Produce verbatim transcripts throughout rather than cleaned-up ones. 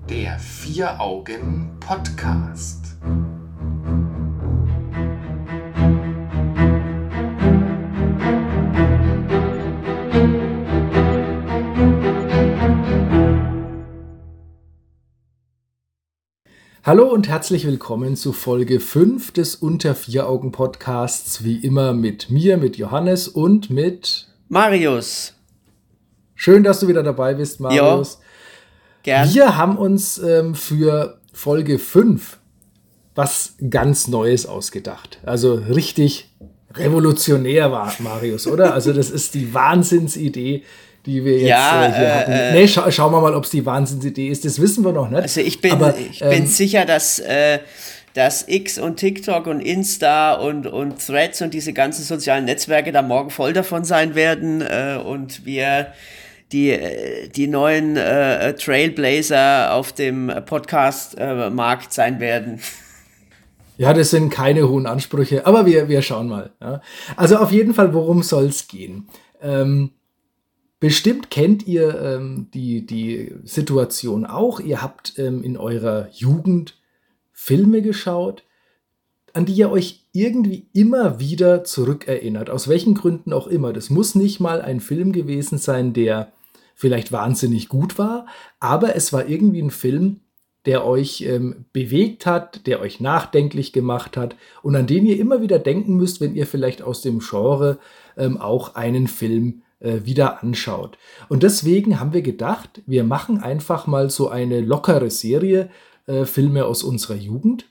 Der Vier-Augen-Podcast. Hallo und herzlich willkommen zu Folge fünf des Unter-Vier-Augen-Podcasts, wie immer mit mir, mit Johannes und mit Marius. Schön, dass du wieder dabei bist, Marius. Ja, gern. Wir haben uns ähm, für Folge fünf was ganz Neues ausgedacht. Also richtig revolutionär war, Marius, oder? Also das ist die Wahnsinnsidee, die wir jetzt Ja, äh, hier äh, hatten. äh, Nee, scha- schauen wir mal, ob es die Wahnsinnsidee ist. Das wissen wir noch nicht. Also ich bin, Aber, ich bin ähm, sicher, dass, äh, dass X und TikTok und Insta und, und Threads und diese ganzen sozialen Netzwerke da morgen voll davon sein werden äh, und wir die, äh, die neuen äh, Trailblazer auf dem Podcast-Markt sein werden. Ja, das sind keine hohen Ansprüche, aber wir, wir schauen mal. Ja. Also auf jeden Fall, worum soll es gehen? Ähm, bestimmt kennt ihr ähm, die, die Situation auch. Ihr habt ähm, in eurer Jugend Filme geschaut, an die ihr euch irgendwie immer wieder zurückerinnert. Aus welchen Gründen auch immer. Das muss nicht mal ein Film gewesen sein, der vielleicht wahnsinnig gut war, aber es war irgendwie ein Film, der euch ähm, bewegt hat, der euch nachdenklich gemacht hat und an den ihr immer wieder denken müsst, wenn ihr vielleicht aus dem Genre ähm, auch einen Film äh, wieder anschaut. Und deswegen haben wir gedacht, wir machen einfach mal so eine lockere Serie äh, Filme aus unserer Jugend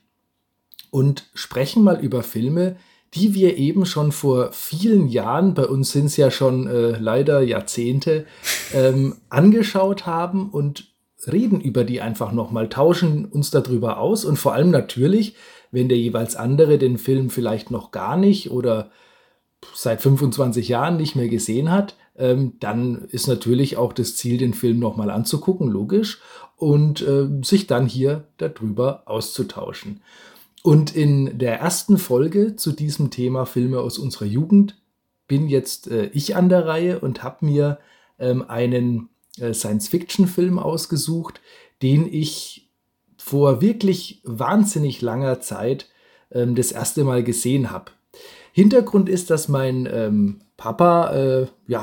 und sprechen mal über Filme, die wir eben schon vor vielen Jahren, bei uns sind es ja schon äh, leider Jahrzehnte, ähm, angeschaut haben und reden über die einfach nochmal, tauschen uns darüber aus und vor allem natürlich, wenn der jeweils andere den Film vielleicht noch gar nicht oder seit fünfundzwanzig Jahren nicht mehr gesehen hat, ähm, dann ist natürlich auch das Ziel, den Film nochmal anzugucken, logisch, und äh, sich dann hier darüber auszutauschen. Und in der ersten Folge zu diesem Thema Filme aus unserer Jugend bin jetzt äh, ich an der Reihe und habe mir ähm, einen äh, Science-Fiction-Film ausgesucht, den ich vor wirklich wahnsinnig langer Zeit ähm, das erste Mal gesehen habe. Hintergrund ist, dass mein ähm, Papa äh, ja,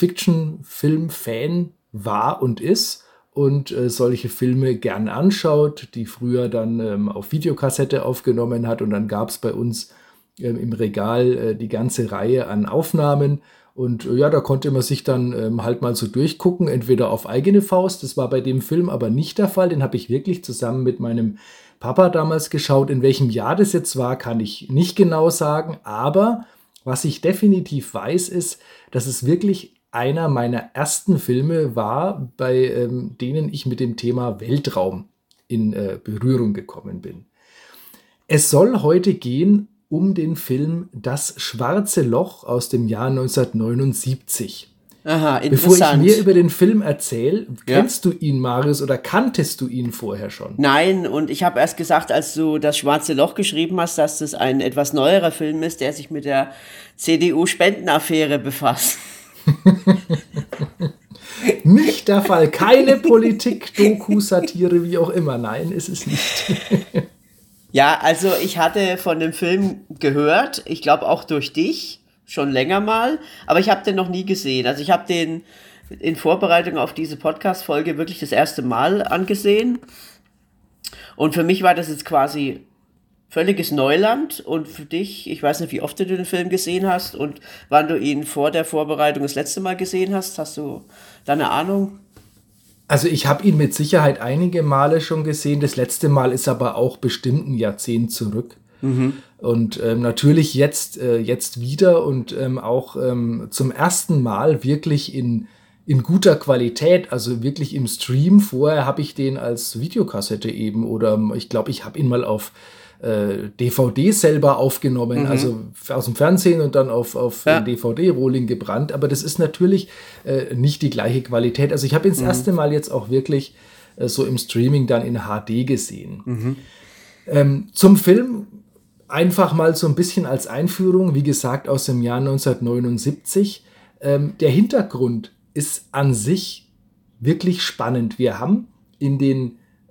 Science-Fiction-Film-Fan war und ist und äh, solche Filme gern anschaut, die früher dann ähm, auf Videokassette aufgenommen hat und dann gab es bei uns ähm, im Regal äh, die ganze Reihe an Aufnahmen und äh, ja, da konnte man sich dann ähm, halt mal so durchgucken, entweder auf eigene Faust, das war bei dem Film aber nicht der Fall, den habe ich wirklich zusammen mit meinem Papa damals geschaut. In welchem Jahr das jetzt war, kann ich nicht genau sagen, aber was ich definitiv weiß, ist, dass es wirklich einer meiner ersten Filme war, bei ähm, denen ich mit dem Thema Weltraum in äh, Berührung gekommen bin. Es soll heute gehen um den Film Das Schwarze Loch aus dem Jahr neunzehnhundertneunundsiebzig. Aha, Bevor ich interessant. mehr über den Film erzähle, Ja. kennst du ihn, Marius, oder kanntest du ihn vorher schon? Nein, und ich habe erst gesagt, als du das Schwarze Loch geschrieben hast, dass das ein etwas neuerer Film ist, der sich mit der C D U-Spendenaffäre befasst. Nicht der Fall. Keine Politik, Doku, Satire, wie auch immer. Nein, ist es nicht. Ja, also ich hatte von dem Film gehört, ich glaube auch durch dich, schon länger mal, aber ich habe den noch nie gesehen. Also ich habe den in Vorbereitung auf diese Podcast-Folge wirklich das erste Mal angesehen. Und für mich war das jetzt quasi völliges Neuland. Und für dich, ich weiß nicht, wie oft du den Film gesehen hast und wann du ihn vor der Vorbereitung das letzte Mal gesehen hast. Hast du da eine Ahnung? Also ich habe ihn mit Sicherheit einige Male schon gesehen. Das letzte Mal ist aber auch bestimmt ein Jahrzehnt zurück. Und ähm, natürlich jetzt, äh, jetzt wieder und ähm, auch ähm, zum ersten Mal wirklich in, in guter Qualität, also wirklich im Stream. Vorher habe ich den als Videokassette eben oder ich glaube, ich habe ihn mal auf äh, D V D selber aufgenommen, mhm. also aus dem Fernsehen und dann auf, auf Ja. D V D-Rolling gebrannt. Aber das ist natürlich äh, nicht die gleiche Qualität. Also ich habe ihn das Mhm. erste Mal jetzt auch wirklich äh, so im Streaming dann in H D gesehen. Mhm. Ähm, zum Film einfach mal so ein bisschen als Einführung, wie gesagt, aus dem Jahr neunzehnhundertneunundsiebzig. Ähm, der Hintergrund ist an sich wirklich spannend. Wir haben in den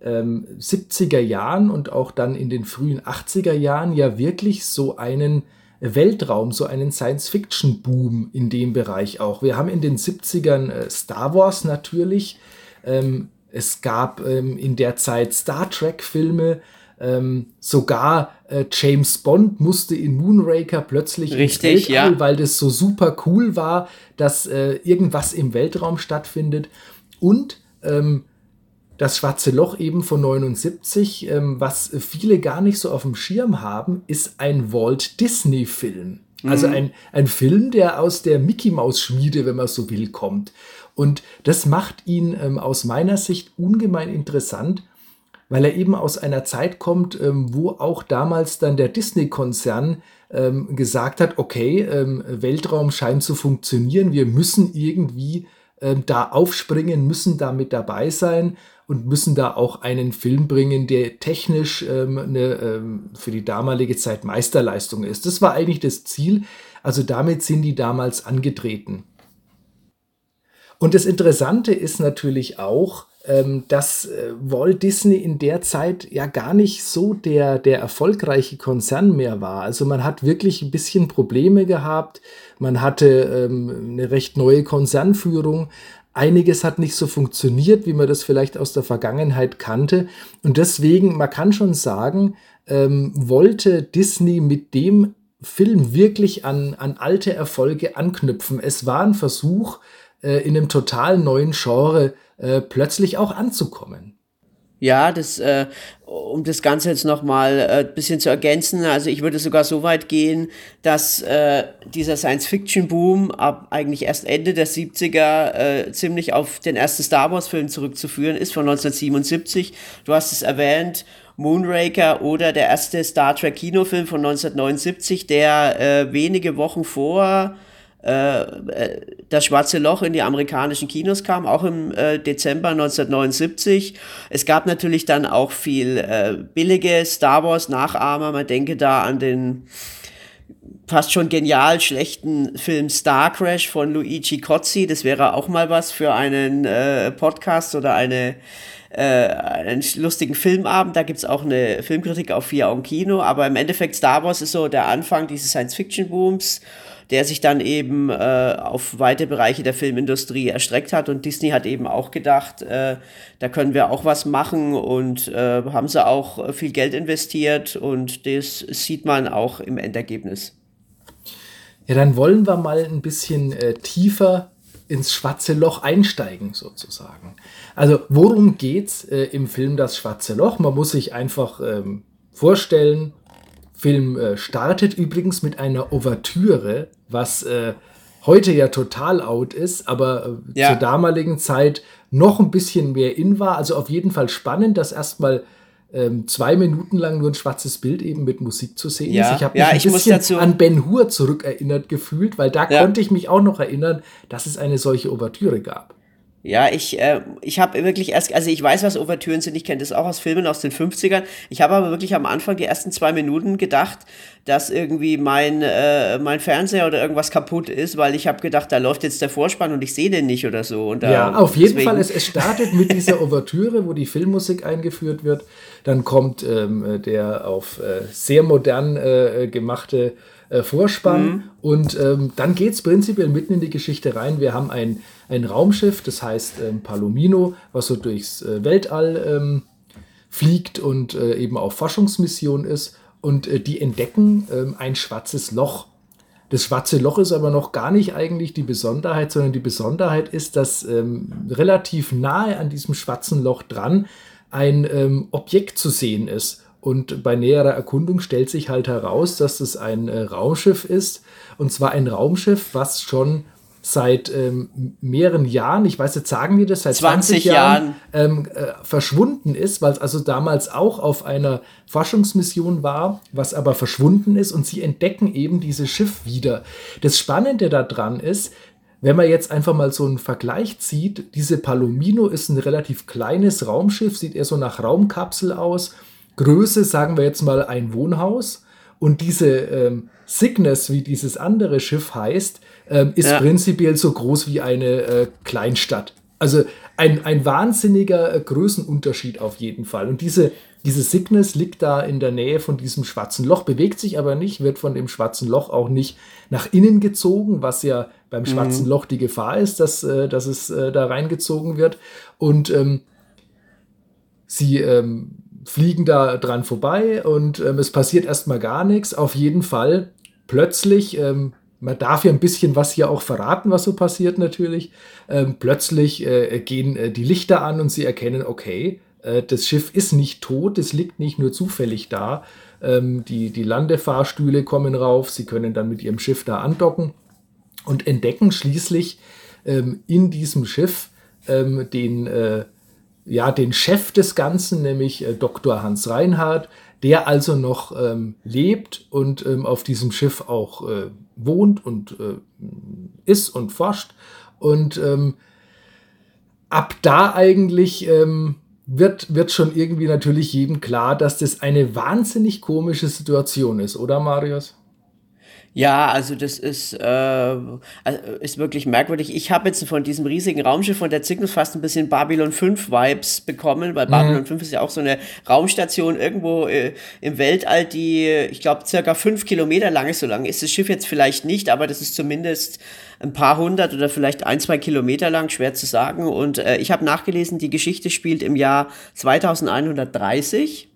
ähm, siebziger Jahren und auch dann in den frühen achtziger Jahren ja wirklich so einen Weltraum, so einen Science-Fiction-Boom in dem Bereich auch. Wir haben in den siebzigern äh, Star Wars natürlich, ähm, es gab ähm, in der Zeit Star Trek-Filme, ähm, sogar äh, James Bond musste in Moonraker plötzlich Richtig, ins Weltall, ja. weil das so super cool war, dass äh, irgendwas im Weltraum stattfindet. Und ähm, das Schwarze Loch eben von neunundsiebzig, ähm, was viele gar nicht so auf dem Schirm haben, ist ein Walt Disney-Film. Mhm. Also ein, ein Film, der aus der Mickey-Maus-Schmiede, wenn man so will, kommt. Und das macht ihn ähm, aus meiner Sicht ungemein interessant, weil er eben aus einer Zeit kommt, ähm, wo auch damals dann der Disney-Konzern ähm, gesagt hat, okay, ähm, Weltraum scheint zu funktionieren, wir müssen irgendwie ähm, da aufspringen, müssen da mit dabei sein und müssen da auch einen Film bringen, der technisch ähm, eine, ähm, für die damalige Zeit Meisterleistung ist. Das war eigentlich das Ziel, also damit sind die damals angetreten. Und das Interessante ist natürlich auch, dass Walt Disney in der Zeit ja gar nicht so der, der erfolgreiche Konzern mehr war. Also man hat wirklich ein bisschen Probleme gehabt. Man hatte ähm, eine recht neue Konzernführung. Einiges hat nicht so funktioniert, wie man das vielleicht aus der Vergangenheit kannte. Und deswegen, man kann schon sagen, ähm, wollte Disney mit dem Film wirklich an, an alte Erfolge anknüpfen. Es war ein Versuch, äh, in einem total neuen Genre Äh, plötzlich auch anzukommen. Ja, das, äh, um das Ganze jetzt nochmal ein äh, bisschen zu ergänzen, also ich würde sogar so weit gehen, dass äh, dieser Science-Fiction-Boom ab eigentlich erst Ende der siebziger äh, ziemlich auf den ersten Star Wars-Film zurückzuführen ist, von neunzehnhundertsiebenundsiebzig. Du hast es erwähnt, Moonraker oder der erste Star Trek-Kinofilm von neunzehnhundertneunundsiebzig, der äh, wenige Wochen vor das Schwarze Loch in die amerikanischen Kinos kam, auch im äh, Dezember neunzehnhundertneunundsiebzig. Es gab natürlich dann auch viel äh, billige Star Wars Nachahmer. Man denke da an den fast schon genial schlechten Film Star Crash von Luigi Cozzi. Das wäre auch mal was für einen äh, Podcast oder eine äh, einen lustigen Filmabend. Da gibt's auch eine Filmkritik auf Vier Augen Kino. Aber im Endeffekt Star Wars ist so der Anfang dieses Science-Fiction-Booms, der sich dann eben äh, auf weite Bereiche der Filmindustrie erstreckt hat. Und Disney hat eben auch gedacht, äh, da können wir auch was machen und äh, haben sie auch viel Geld investiert und das sieht man auch im Endergebnis. Ja, dann wollen wir mal ein bisschen äh, tiefer ins Schwarze Loch einsteigen, sozusagen. Also, worum geht's äh, im Film Das Schwarze Loch? Man muss sich einfach ähm, vorstellen, Film äh, startet übrigens mit einer Ouvertüre, was äh, heute ja total out ist, aber äh, ja. zur damaligen Zeit noch ein bisschen mehr in war. Also auf jeden Fall spannend, dass erstmal ähm, zwei Minuten lang nur ein schwarzes Bild eben mit Musik zu sehen ja. ist. Ich habe mich ja, ein ich bisschen an Ben-Hur zurückerinnert gefühlt, weil da ja. konnte ich mich auch noch erinnern, dass es eine solche Ouvertüre gab. Ja, ich, äh, ich habe wirklich erst, also ich weiß, was Ouvertüren sind, ich kenne das auch aus Filmen aus den fünfzigern. Ich habe aber wirklich am Anfang die ersten zwei Minuten gedacht, dass irgendwie mein äh, mein Fernseher oder irgendwas kaputt ist, weil ich habe gedacht, da läuft jetzt der Vorspann und ich sehe den nicht oder so. Und da, ja, auf jeden deswegen. Fall, es, es startet mit dieser Ouvertüre, wo die Filmmusik eingeführt wird. Dann kommt ähm, der auf äh, sehr modern äh, gemachte äh, Vorspann mhm. und ähm, dann geht's prinzipiell mitten in die Geschichte rein. Wir haben ein, ein Raumschiff, das heißt ähm, Palomino, was so durchs äh, Weltall ähm, fliegt und äh, eben auf Forschungsmission ist. Und äh, die entdecken ähm, ein schwarzes Loch. Das schwarze Loch ist aber noch gar nicht eigentlich die Besonderheit, sondern die Besonderheit ist, dass ähm, relativ nahe an diesem schwarzen Loch dran ein ähm, Objekt zu sehen ist. Und bei näherer Erkundung stellt sich halt heraus, dass es ein äh, Raumschiff ist. Und zwar ein Raumschiff, was schon seit ähm, mehreren Jahren, ich weiß jetzt, sagen die das, seit zwanzig, zwanzig Jahren, ähm, äh, verschwunden ist, weil es also damals auch auf einer Forschungsmission war, was aber verschwunden ist und sie entdecken eben dieses Schiff wieder. Das Spannende daran ist, wenn man jetzt einfach mal so einen Vergleich zieht, diese Palomino ist ein relativ kleines Raumschiff, sieht eher so nach Raumkapsel aus, Größe, sagen wir jetzt mal ein Wohnhaus und diese ähm, Cygnus, wie dieses andere Schiff heißt, ähm, ist ja. prinzipiell so groß wie eine äh, Kleinstadt. Also ein, ein wahnsinniger Größenunterschied auf jeden Fall. Und diese, diese Cygnus liegt da in der Nähe von diesem schwarzen Loch, bewegt sich aber nicht, wird von dem schwarzen Loch auch nicht nach innen gezogen, was ja beim schwarzen mhm. Loch die Gefahr ist, dass, dass es da reingezogen wird. Und ähm, sie ähm, fliegen da dran vorbei und ähm, es passiert erstmal gar nichts. Auf jeden Fall plötzlich, ähm, man darf ja ein bisschen was hier auch verraten, was so passiert natürlich, ähm, plötzlich äh, gehen äh, die Lichter an und sie erkennen, okay, äh, das Schiff ist nicht tot, es liegt nicht nur zufällig da. Ähm, die, die Landefahrstühle kommen rauf, sie können dann mit ihrem Schiff da andocken und entdecken schließlich ähm, in diesem Schiff ähm, den äh, ja, den Chef des Ganzen, nämlich äh, Doktor Hans Reinhardt, der also noch ähm, lebt und ähm, auf diesem Schiff auch äh, wohnt und äh, ist und forscht. Und ähm, ab da eigentlich ähm, wird, wird schon irgendwie natürlich jedem klar, dass das eine wahnsinnig komische Situation ist, oder Marius? Ja, also das ist, äh, ist wirklich merkwürdig. Ich habe jetzt von diesem riesigen Raumschiff von der Cygnus fast ein bisschen Babylon fünf Vibes bekommen, weil mhm. Babylon fünf ist ja auch so eine Raumstation irgendwo äh, im Weltall, die, ich glaube, circa fünf Kilometer lang ist. So lang ist das Schiff jetzt vielleicht nicht, aber das ist zumindest ein paar hundert oder vielleicht ein, zwei Kilometer lang, schwer zu sagen. Und äh, ich habe nachgelesen, die Geschichte spielt im Jahr zweitausendeinhundertdreißig.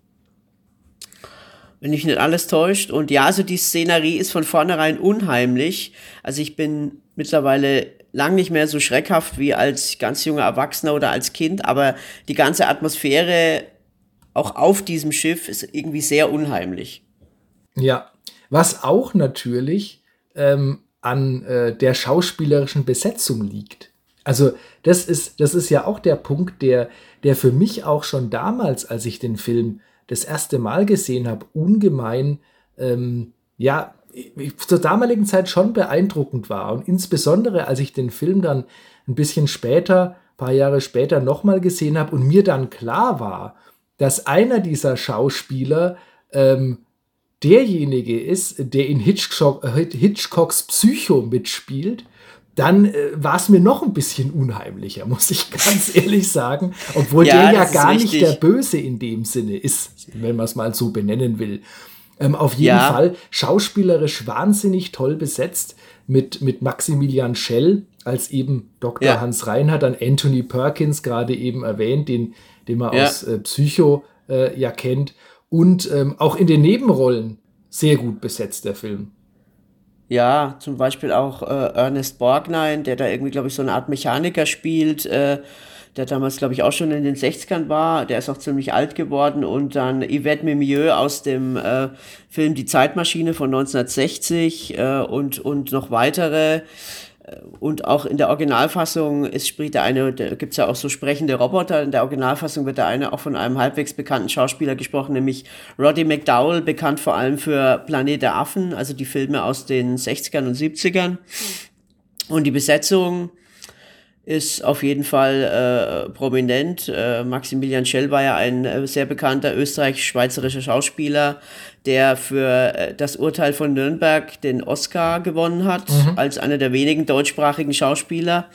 Wenn mich nicht alles täuscht. Und ja, also die Szenerie ist von vornherein unheimlich. Also ich bin mittlerweile lang nicht mehr so schreckhaft wie als ganz junger Erwachsener oder als Kind, aber die ganze Atmosphäre auch auf diesem Schiff ist irgendwie sehr unheimlich. Ja, was auch natürlich ähm, an äh, der schauspielerischen Besetzung liegt. Also das ist, das ist ja auch der Punkt, der, der für mich auch schon damals, als ich den Film das erste Mal gesehen habe, ungemein, ähm, ja, zur damaligen Zeit schon beeindruckend war. Und insbesondere, als ich den Film dann ein bisschen später, ein paar Jahre später nochmal gesehen habe und mir dann klar war, dass einer dieser Schauspieler ähm, derjenige ist, der in Hitchcock, äh, Hitchcocks Psycho mitspielt, dann äh, war es mir noch ein bisschen unheimlicher, muss ich ganz ehrlich sagen. Obwohl ja, der ja gar nicht der Böse in dem Sinne ist, wenn man es mal so benennen will. Ähm, auf jeden ja. Fall schauspielerisch wahnsinnig toll besetzt mit, mit Maximilian Schell als eben Doktor Ja. Hans Reinhardt, dann Anthony Perkins, gerade eben erwähnt, den, den man ja. aus äh, Psycho äh, ja kennt. Und ähm, auch in den Nebenrollen sehr gut besetzt, der Film. Ja, zum Beispiel auch äh, Ernest Borgnine, der da irgendwie, glaube ich, so eine Art Mechaniker spielt, äh, der damals, glaube ich, auch schon in den sechzigern war. Der ist auch ziemlich alt geworden. Und dann Yvette Mimieux aus dem äh, Film Die Zeitmaschine von neunzehnhundertsechzig äh, und, und noch weitere. Und auch in der Originalfassung ist, spricht der eine, da gibt es ja auch so sprechende Roboter, in der Originalfassung wird der eine auch von einem halbwegs bekannten Schauspieler gesprochen, nämlich Roddy McDowall, bekannt vor allem für Planet der Affen, also die Filme aus den sechzigern und siebzigern. Und die Besetzung ist auf jeden Fall äh, prominent. Äh, Maximilian Schell war ja ein äh, sehr bekannter österreichisch-schweizerischer Schauspieler, der für äh, das Urteil von Nürnberg den Oscar gewonnen hat, mhm. als einer der wenigen deutschsprachigen Schauspieler.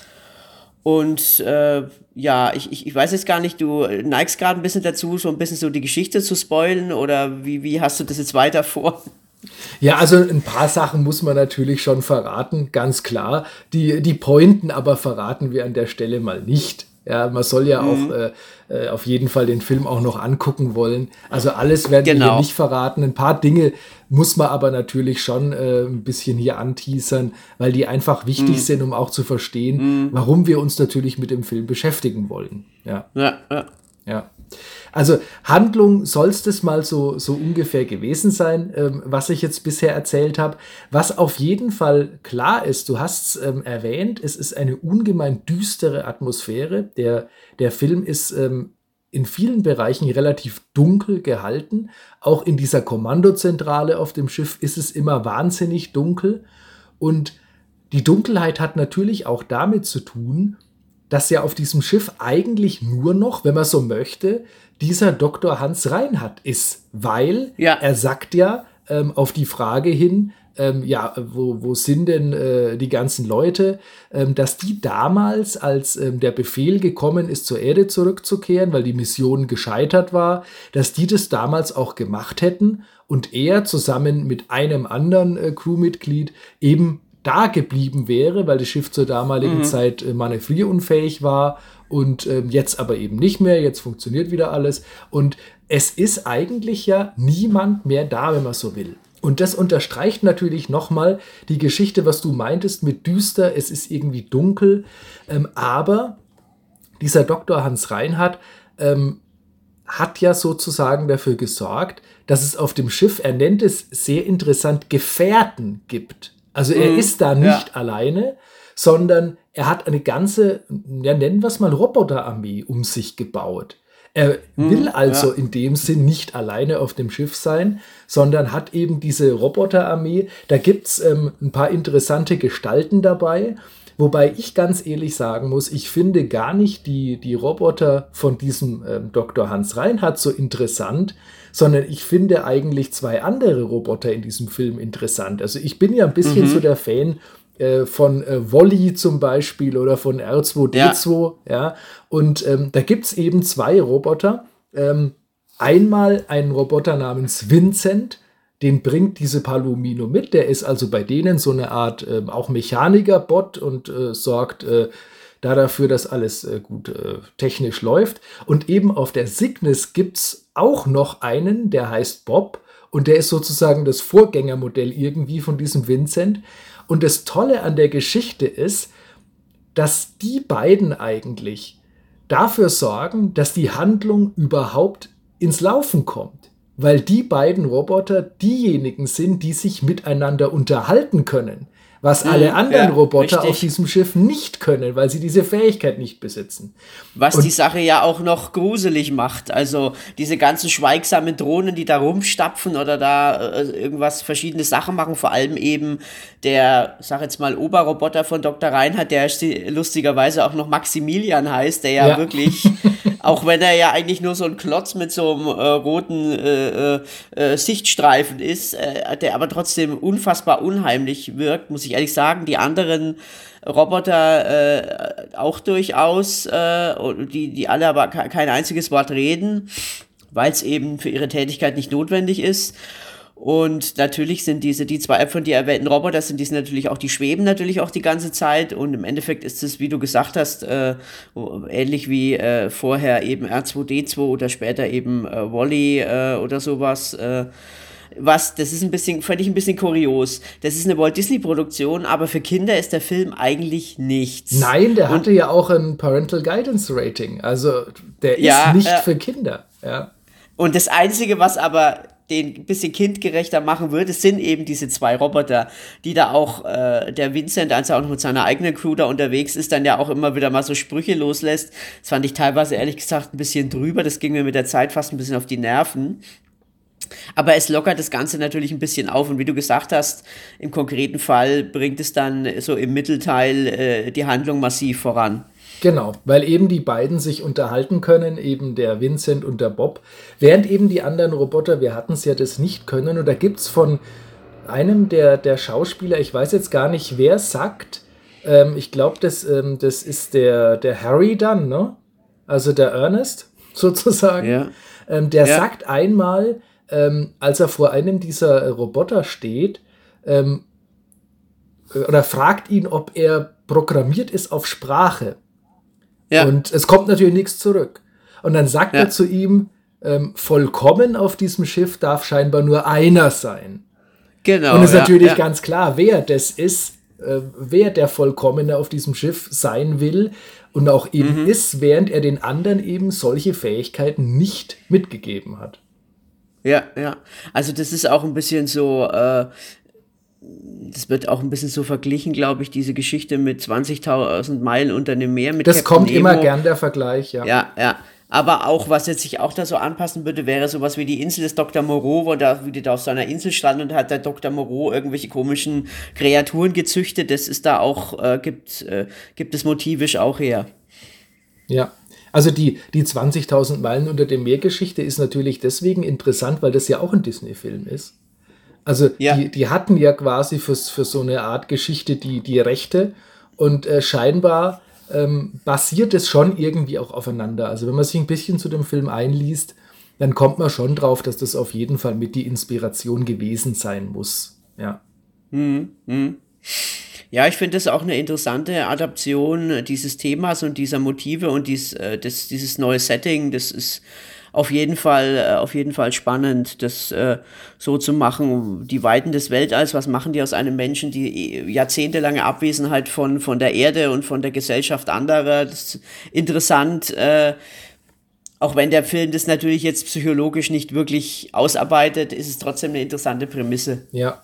Und äh, ja, ich, ich, ich weiß jetzt gar nicht, du neigst gerade ein bisschen dazu, so ein bisschen so die Geschichte zu spoilen, oder wie, wie hast du das jetzt weiter vor? Ja, also ein paar Sachen muss man natürlich schon verraten, ganz klar. Die, die Pointen aber verraten wir an der Stelle mal nicht. Ja, man soll ja mhm. auch äh, auf jeden Fall den Film auch noch angucken wollen. Also alles werden genau. wir hier nicht verraten. Ein paar Dinge muss man aber natürlich schon äh, ein bisschen hier anteasern, weil die einfach wichtig mhm. sind, um auch zu verstehen, mhm. warum wir uns natürlich mit dem Film beschäftigen wollen. Ja, ja, ja. ja. Also Handlung soll es das mal so, so ungefähr gewesen sein, ähm, was ich jetzt bisher erzählt habe. Was auf jeden Fall klar ist, du hast es ähm, erwähnt, es ist eine ungemein düstere Atmosphäre. Der, der Film ist ähm, in vielen Bereichen relativ dunkel gehalten. Auch in dieser Kommandozentrale auf dem Schiff ist es immer wahnsinnig dunkel. Und die Dunkelheit hat natürlich auch damit zu tun, dass ja auf diesem Schiff eigentlich nur noch, wenn man so möchte, dieser Doktor Hans Reinhardt ist, weil ja. er sagt ja ähm, auf die Frage hin, ähm, ja, wo, wo sind denn äh, die ganzen Leute, ähm, dass die damals, als ähm, der Befehl gekommen ist, zur Erde zurückzukehren, weil die Mission gescheitert war, dass die das damals auch gemacht hätten und er zusammen mit einem anderen äh, Crewmitglied eben da geblieben wäre, weil das Schiff zur damaligen mhm. Zeit äh, manövrierunfähig war und ähm, jetzt aber eben nicht mehr, jetzt funktioniert wieder alles und es ist eigentlich ja niemand mehr da, wenn man so will. Und das unterstreicht natürlich nochmal die Geschichte, was du meintest mit düster, es ist irgendwie dunkel, ähm, aber dieser Doktor Hans Reinhardt ähm, hat ja sozusagen dafür gesorgt, dass es auf dem Schiff, er nennt es sehr interessant, Gefährten gibt. Also er mhm, ist da nicht ja. alleine, sondern er hat eine ganze, ja, nennen wir es mal Roboterarmee um sich gebaut. Er mhm, will also ja. in dem Sinn nicht alleine auf dem Schiff sein, sondern hat eben diese Roboterarmee. Da gibt's ähm, ein paar interessante Gestalten dabei. Wobei ich ganz ehrlich sagen muss, ich finde gar nicht die, die Roboter von diesem ähm, Doktor Hans Reinhardt so interessant, sondern ich finde eigentlich zwei andere Roboter in diesem Film interessant. Also ich bin ja ein bisschen mhm. so der Fan äh, von äh, Wall-E zum Beispiel oder von R zwei D zwei. Ja. Ja. Und ähm, da gibt's eben zwei Roboter. Ähm, einmal einen Roboter namens Vincent, den bringt diese Palomino mit. Der ist also bei denen so eine Art äh, auch Mechaniker-Bot und äh, sorgt äh, da dafür, dass alles äh, gut äh, technisch läuft. Und eben auf der Cygnus gibt's auch noch einen, der heißt Bob. Und der ist sozusagen das Vorgängermodell irgendwie von diesem Vincent. Und das Tolle an der Geschichte ist, dass die beiden eigentlich dafür sorgen, dass die Handlung überhaupt ins Laufen kommt. Weil die beiden Roboter diejenigen sind, die sich miteinander unterhalten können. Was mhm, alle anderen ja, Roboter richtig. Auf diesem Schiff nicht können, weil sie diese Fähigkeit nicht besitzen. Was und die Sache ja auch noch gruselig macht. Also diese ganzen schweigsamen Drohnen, die da rumstapfen oder da äh, irgendwas, verschiedene Sachen machen. Vor allem eben der, sag jetzt mal, Oberroboter von Doktor Reinhardt, der lustigerweise auch noch Maximilian heißt, der ja, ja. wirklich, auch wenn er ja eigentlich nur so ein Klotz mit so einem äh, roten äh, äh, Sichtstreifen ist, äh, der aber trotzdem unfassbar unheimlich wirkt, muss ich ehrlich sagen. Die anderen Roboter äh, auch durchaus, äh, die, die alle aber kein einziges Wort reden, weil es eben für ihre Tätigkeit nicht notwendig ist. Und natürlich sind diese, die zwei von dir erwähnten Roboter, sind die sind natürlich auch, die schweben natürlich auch die ganze Zeit und im Endeffekt ist es, wie du gesagt hast, äh, ähnlich wie äh, vorher eben R zwei D zwei oder später eben äh, Wall-E äh, oder sowas, äh, was, das ist ein bisschen, fand ich ein bisschen kurios. Das ist eine Walt-Disney-Produktion, aber für Kinder ist der Film eigentlich nichts. Nein, der und, hatte ja auch ein Parental Guidance Rating, also der ist ja, nicht äh, für Kinder. Ja. Und das Einzige, was aber den ein bisschen kindgerechter machen würde, sind eben diese zwei Roboter, die da auch, äh, der Vincent, als er auch noch mit seiner eigenen Crew da unterwegs ist, dann ja auch immer wieder mal so Sprüche loslässt. Das fand ich teilweise, ehrlich gesagt, ein bisschen drüber. Das ging mir mit der Zeit fast ein bisschen auf die Nerven. Aber es lockert das Ganze natürlich ein bisschen auf. Und wie du gesagt hast, im konkreten Fall bringt es dann so im Mittelteil äh, die Handlung massiv voran. Genau, weil eben die beiden sich unterhalten können, eben der Vincent und der Bob, während eben die anderen Roboter, wir hatten es ja, das nicht können. Und da gibt es von einem der, der Schauspieler, ich weiß jetzt gar nicht, wer sagt, ähm, ich glaube, das, ähm, das ist der, der Harry dann, ne? Also der Ernest sozusagen. Ja. Ähm, der ja. sagt einmal, ähm, als er vor einem dieser Roboter steht, ähm, oder fragt ihn, ob er programmiert ist auf Sprache. Ja. Und es kommt natürlich nichts zurück. Und dann sagt ja. er zu ihm, ähm, vollkommen auf diesem Schiff darf scheinbar nur einer sein. Genau. Und es ist ja, natürlich ja. ganz klar, wer das ist, äh, wer der Vollkommene auf diesem Schiff sein will und auch eben mhm. ist, während er den anderen eben solche Fähigkeiten nicht mitgegeben hat. Ja, ja. Also das ist auch ein bisschen so, äh, das wird auch ein bisschen so verglichen, glaube ich, diese Geschichte mit zwanzigtausend Meilen unter dem Meer. Mit das Captain kommt Nemo. Immer gern der Vergleich, ja. Ja, ja. Aber auch, was jetzt sich auch da so anpassen würde, wäre sowas wie die Insel des Doktor Moreau, wo da, wie die da auf seiner Insel stand und hat der Doktor Moreau irgendwelche komischen Kreaturen gezüchtet. Das ist da auch, äh, gibt, äh, gibt es motivisch auch her. Ja. Also die, die zwanzigtausend Meilen unter dem Meer Geschichte ist natürlich deswegen interessant, weil das ja auch ein Disney-Film ist. Also Ja. die, die hatten ja quasi für, für so eine Art Geschichte die, die Rechte und äh, scheinbar ähm, basiert es schon irgendwie auch aufeinander. Also wenn man sich ein bisschen zu dem Film einliest, dann kommt man schon drauf, dass das auf jeden Fall mit die Inspiration gewesen sein muss. Ja. Hm, hm. Ja, ich finde das auch eine interessante Adaption dieses Themas und dieser Motive und dies, äh, das, dieses neue Setting. Das ist auf jeden Fall, äh, auf jeden Fall spannend, das äh, so zu machen. Die Weiten des Weltalls, was machen die aus einem Menschen, die eh- jahrzehntelange Abwesenheit von, von der Erde und von der Gesellschaft anderer. Das ist interessant, äh, auch wenn der Film das natürlich jetzt psychologisch nicht wirklich ausarbeitet, ist es trotzdem eine interessante Prämisse. Ja.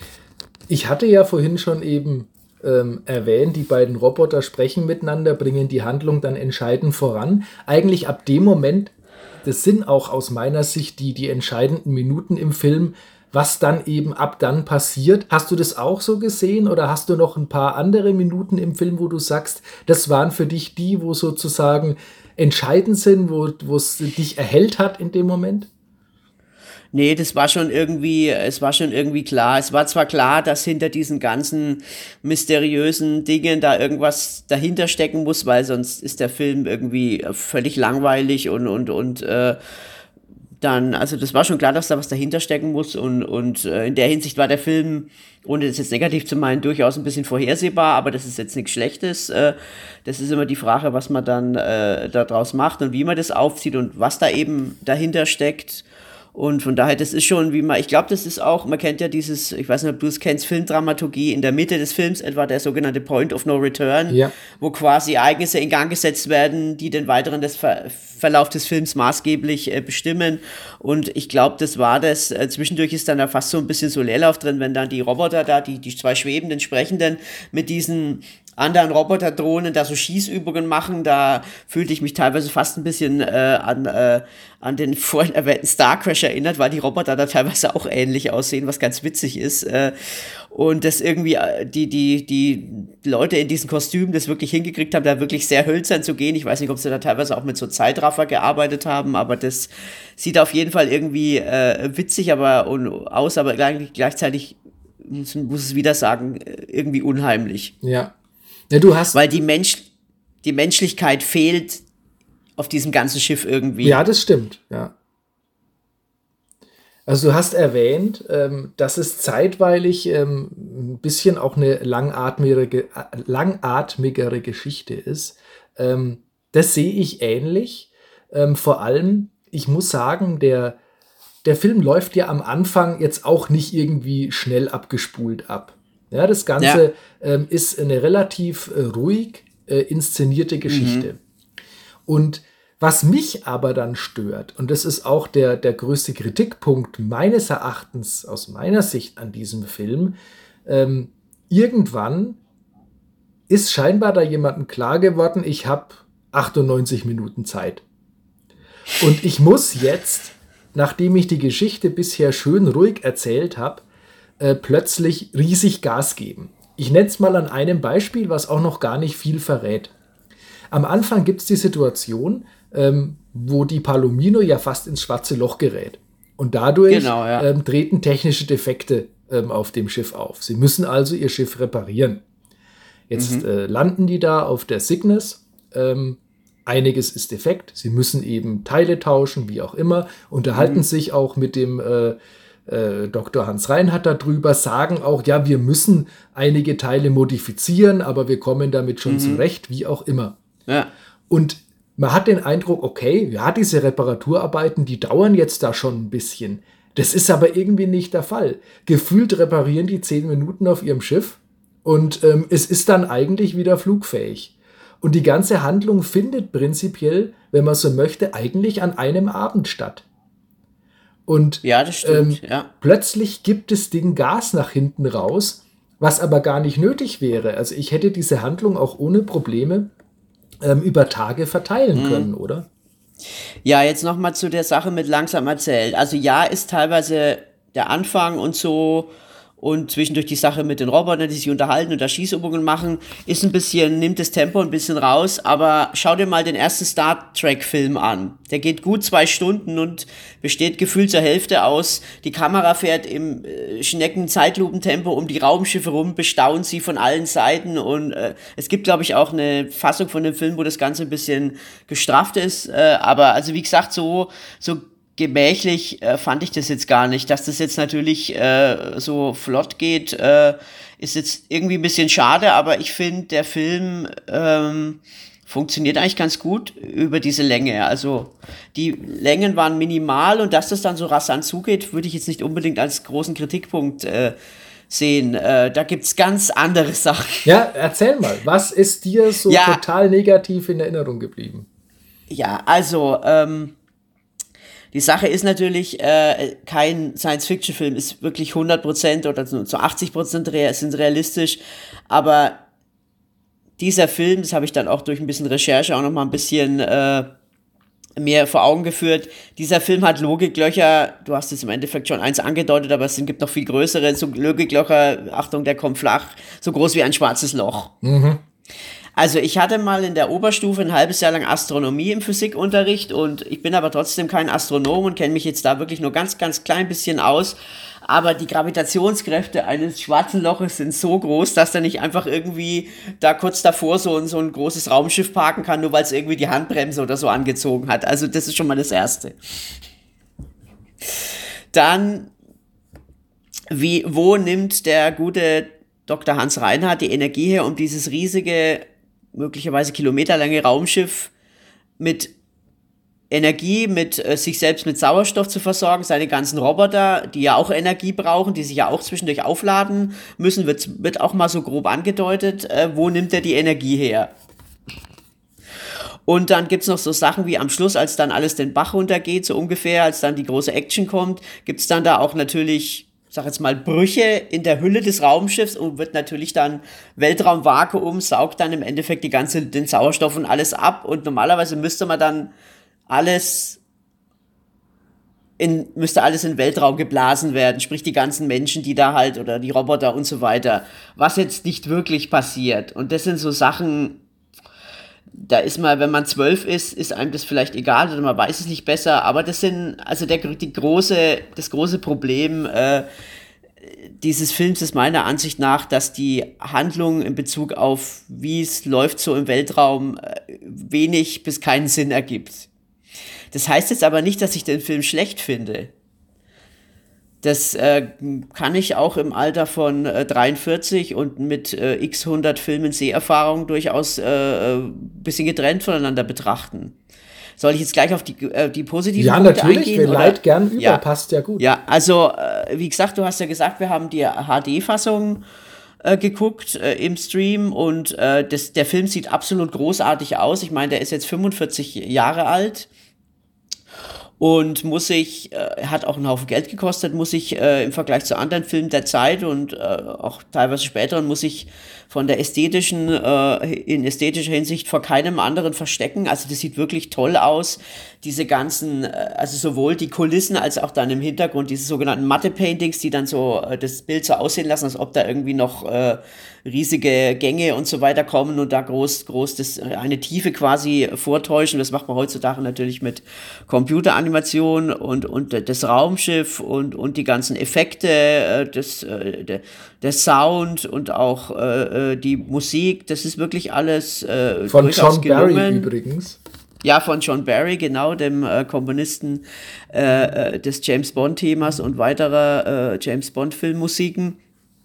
Ich hatte ja vorhin schon eben ähm, erwähnt, die beiden Roboter sprechen miteinander, bringen die Handlung dann entscheidend voran. Eigentlich ab dem Moment, das sind auch aus meiner Sicht die, die entscheidenden Minuten im Film, was dann eben ab dann passiert. Hast du das auch so gesehen oder hast du noch ein paar andere Minuten im Film, wo du sagst, das waren für dich die, wo sozusagen entscheidend sind, wo wo es dich erhellt hat in dem Moment? Nee, das war schon irgendwie, es war schon irgendwie klar. Es war zwar klar, dass hinter diesen ganzen mysteriösen Dingen da irgendwas dahinter stecken muss, weil sonst ist der Film irgendwie völlig langweilig und, und, und, äh, dann, also das war schon klar, dass da was dahinter stecken muss und, und äh, in der Hinsicht war der Film, ohne das jetzt negativ zu meinen, durchaus ein bisschen vorhersehbar, aber das ist jetzt nichts Schlechtes. Äh, das ist immer die Frage, was man dann äh, daraus macht und wie man das aufzieht und was da eben dahinter steckt. Und von daher, das ist schon, wie man, ich glaube, das ist auch, man kennt ja dieses, ich weiß nicht, ob du es kennst, Filmdramaturgie, in der Mitte des Films etwa der sogenannte Point of No Return, Ja. wo quasi Ereignisse in Gang gesetzt werden, die den weiteren des Ver Verlauf des Films maßgeblich äh, bestimmen. Und ich glaube, das war das. Äh, zwischendurch ist dann da fast so ein bisschen so Leerlauf drin, wenn dann die Roboter da, die, die zwei schwebenden Sprechenden mit diesen anderen Roboterdrohnen da so Schießübungen machen, da fühlte ich mich teilweise fast ein bisschen äh, an, äh, an den vorhin erwähnten Star Crash erinnert, weil die Roboter da teilweise auch ähnlich aussehen, was ganz witzig ist. Äh, und dass irgendwie äh, die, die, die Leute in diesen Kostümen das wirklich hingekriegt haben, da wirklich sehr hölzern zu gehen. Ich weiß nicht, ob sie da teilweise auch mit so Zeitraffer gearbeitet haben, aber das sieht auf jeden Fall irgendwie äh, witzig aber und, aus, aber gleich, gleichzeitig muss, muss es wieder sagen, irgendwie unheimlich. Ja. Ja, du hast. Weil die, Mensch, die Menschlichkeit fehlt auf diesem ganzen Schiff irgendwie. Ja, das stimmt, ja. Also du hast erwähnt, ähm, dass es zeitweilig ähm, ein bisschen auch eine langatmigere, langatmigere Geschichte ist. Ähm, das sehe ich ähnlich. Ähm, vor allem, ich muss sagen, der, der Film läuft ja am Anfang jetzt auch nicht irgendwie schnell abgespult ab. Ja, das Ganze ja. ähm, ist eine relativ äh, ruhig äh, inszenierte Geschichte. Mhm. Und was mich aber dann stört, und das ist auch der, der größte Kritikpunkt meines Erachtens, aus meiner Sicht an diesem Film, ähm, irgendwann ist scheinbar da jemandem klar geworden, ich habe achtundneunzig Minuten Zeit. Und ich muss jetzt, nachdem ich die Geschichte bisher schön ruhig erzählt habe, Äh, plötzlich riesig Gas geben. Ich nenne es mal an einem Beispiel, was auch noch gar nicht viel verrät. Am Anfang gibt es die Situation, ähm, wo die Palomino ja fast ins schwarze Loch gerät. Und dadurch genau, ja. ähm, treten technische Defekte ähm, auf dem Schiff auf. Sie müssen also ihr Schiff reparieren. Jetzt mhm. äh, landen die da auf der Cygnus. Ähm, einiges ist defekt. Sie müssen eben Teile tauschen, wie auch immer. Unterhalten mhm. sich auch mit dem äh, Doktor Hans Reinhardt darüber, sagen auch, ja, wir müssen einige Teile modifizieren, aber wir kommen damit schon mhm. zurecht, wie auch immer. Ja. Und man hat den Eindruck, okay, ja, diese Reparaturarbeiten, die dauern jetzt da schon ein bisschen. Das ist aber irgendwie nicht der Fall. Gefühlt reparieren die zehn Minuten auf ihrem Schiff und ähm, es ist dann eigentlich wieder flugfähig. Und die ganze Handlung findet prinzipiell, wenn man so möchte, eigentlich an einem Abend statt. Und ja, das stimmt, ähm, ja. plötzlich gibt das Ding Gas nach hinten raus, was aber gar nicht nötig wäre. Also ich hätte diese Handlung auch ohne Probleme ähm, über Tage verteilen mhm. können, oder? Ja, jetzt nochmal zu der Sache mit langsam erzählt. Also ja, ist teilweise der Anfang und so und zwischendurch die Sache mit den Robotern, die sich unterhalten und da Schießübungen machen, ist ein bisschen, nimmt das Tempo ein bisschen raus, aber schau dir mal den ersten Star Trek-Film an. Der geht gut zwei Stunden und besteht gefühlt zur Hälfte aus, die Kamera fährt im äh, Schnecken-Zeitlupentempo um die Raumschiffe rum, bestaunt sie von allen Seiten und äh, es gibt, glaube ich, auch eine Fassung von dem Film, wo das Ganze ein bisschen gestrafft ist, äh, aber also wie gesagt, so, so gemächlich äh, fand ich das jetzt gar nicht. Dass das jetzt natürlich äh, so flott geht, äh, ist jetzt irgendwie ein bisschen schade, aber ich finde, der Film ähm, funktioniert eigentlich ganz gut über diese Länge. Also die Längen waren minimal und dass das dann so rasant zugeht, würde ich jetzt nicht unbedingt als großen Kritikpunkt äh, sehen. Äh, da gibt's ganz andere Sachen. Ja, erzähl mal, was ist dir so ja, total negativ in Erinnerung geblieben? Ja, also ähm, die Sache ist natürlich, äh, kein Science-Fiction-Film ist wirklich hundert Prozent oder zu achtzig Prozent rea- sind realistisch, aber dieser Film, das habe ich dann auch durch ein bisschen Recherche auch noch mal ein bisschen äh, mir vor Augen geführt, dieser Film hat Logiklöcher, du hast es im Endeffekt schon eins angedeutet, aber es gibt noch viel größere, so Logiklöcher, Achtung, der kommt flach, so groß wie ein schwarzes Loch. Mhm. Also ich hatte mal in der Oberstufe ein halbes Jahr lang Astronomie im Physikunterricht und ich bin aber trotzdem kein Astronom und kenne mich jetzt da wirklich nur ganz, ganz klein bisschen aus. Aber die Gravitationskräfte eines schwarzen Loches sind so groß, dass er nicht einfach irgendwie da kurz davor so ein, so ein großes Raumschiff parken kann, nur weil es irgendwie die Handbremse oder so angezogen hat. Also das ist schon mal das Erste. Dann, wie, wo nimmt der gute Doktor Hans Reinhardt die Energie her, um dieses riesige, möglicherweise kilometerlange Raumschiff mit Energie, mit äh, sich selbst mit Sauerstoff zu versorgen, seine ganzen Roboter, die ja auch Energie brauchen, die sich ja auch zwischendurch aufladen müssen, wird, wird auch mal so grob angedeutet, äh, wo nimmt er die Energie her? Und dann gibt's noch so Sachen wie am Schluss, als dann alles den Bach runtergeht, so ungefähr, als dann die große Action kommt, gibt's dann da auch natürlich, sag jetzt mal, Brüche in der Hülle des Raumschiffs und wird natürlich dann Weltraumvakuum, saugt dann im Endeffekt die ganze, den Sauerstoff und alles ab und normalerweise müsste man dann alles in, müsste alles in den Weltraum geblasen werden, sprich die ganzen Menschen, die da halt, oder die Roboter und so weiter, was jetzt nicht wirklich passiert. Und das sind so Sachen, da ist man, wenn man zwölf ist, ist einem das vielleicht egal oder man weiß es nicht besser, aber das sind, also der, die große, das große Problem äh, dieses Films ist meiner Ansicht nach, dass die Handlung in Bezug auf, wie es läuft so im Weltraum, äh, wenig bis keinen Sinn ergibt. Das heißt jetzt aber nicht, dass ich den Film schlecht finde. Das äh, kann ich auch im Alter von äh, dreiundvierzig und mit äh, x hundert Filmen Seherfahrung durchaus äh, ein bisschen getrennt voneinander betrachten. Soll ich jetzt gleich auf die, äh, die positiven ja, Punkte natürlich, eingehen? wir leiten gern über, ja. Passt ja gut. Ja, also äh, wie gesagt, du hast ja gesagt, wir haben die H D-Fassung äh, geguckt äh, im Stream und äh, das, der Film sieht absolut großartig aus. Ich meine, der ist jetzt fünfundvierzig Jahre alt. Und muss sich, äh, hat auch einen Haufen Geld gekostet, muss sich äh, im Vergleich zu anderen Filmen der Zeit und äh, auch teilweise späteren, muss sich von der ästhetischen, äh, in ästhetischer Hinsicht vor keinem anderen verstecken. Also das sieht wirklich toll aus. Diese ganzen, äh, also sowohl die Kulissen als auch dann im Hintergrund diese sogenannten Matte-Paintings, die dann so äh, das Bild so aussehen lassen, als ob da irgendwie noch äh, riesige Gänge und so weiter kommen und da groß, groß das, eine Tiefe quasi vortäuschen. Das macht man heutzutage natürlich mit Computeranimation und, und das Raumschiff und, und die ganzen Effekte, das, der, der Sound und auch äh, die Musik. Das ist wirklich alles äh, von John gelungen. Barry übrigens. Ja, von John Barry, genau, dem äh, Komponisten äh, des James-Bond-Themas und weiterer äh, James-Bond-Filmmusiken.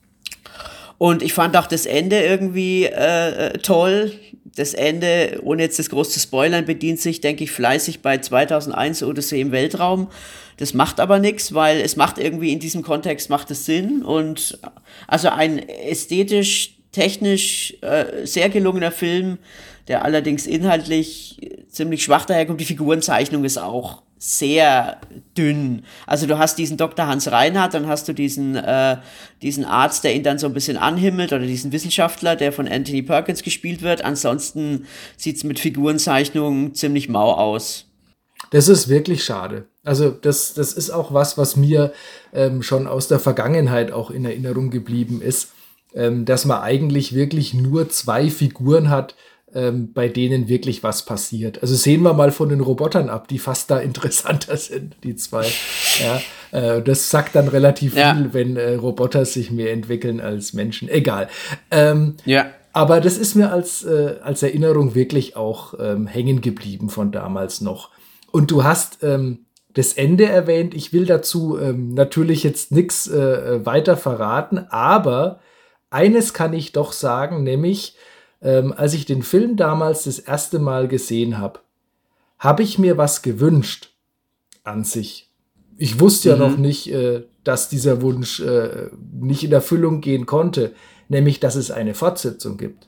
Und ich fand auch das Ende irgendwie äh, toll. Das Ende, ohne jetzt das groß zu spoilern, bedient sich, denke ich, fleißig bei zweitausendeins Odyssee im Weltraum. Das macht aber nichts, weil es macht irgendwie in diesem Kontext macht es Sinn. Und also ein ästhetisch, technisch äh, sehr gelungener Film, der allerdings inhaltlich ziemlich schwach daherkommt. Die Figurenzeichnung ist auch sehr dünn. Also du hast diesen Doktor Hans Reinhardt, dann hast du diesen, äh, diesen Arzt, der ihn dann so ein bisschen anhimmelt, oder diesen Wissenschaftler, der von Anthony Perkins gespielt wird. Ansonsten sieht's mit Figurenzeichnung ziemlich mau aus. Das ist wirklich schade. Also das, das ist auch was, was mir ähm, schon aus der Vergangenheit auch in Erinnerung geblieben ist, ähm, dass man eigentlich wirklich nur zwei Figuren hat, ähm, bei denen wirklich was passiert. Also sehen wir mal von den Robotern ab, die fast da interessanter sind, die zwei. Ja, äh, das sagt dann relativ ja. viel, wenn äh, Roboter sich mehr entwickeln als Menschen. Egal. Ähm, ja. Aber das ist mir als, äh, als Erinnerung wirklich auch ähm, hängen geblieben von damals noch. Und du hast ähm, das Ende erwähnt. Ich will dazu ähm, natürlich jetzt nichts äh, weiter verraten, aber eines kann ich doch sagen, nämlich ähm, als ich den Film damals das erste Mal gesehen habe, habe ich mir was gewünscht an sich. Ich wusste ja mhm. noch nicht, äh, dass dieser Wunsch äh, nicht in Erfüllung gehen konnte, nämlich, dass es eine Fortsetzung gibt.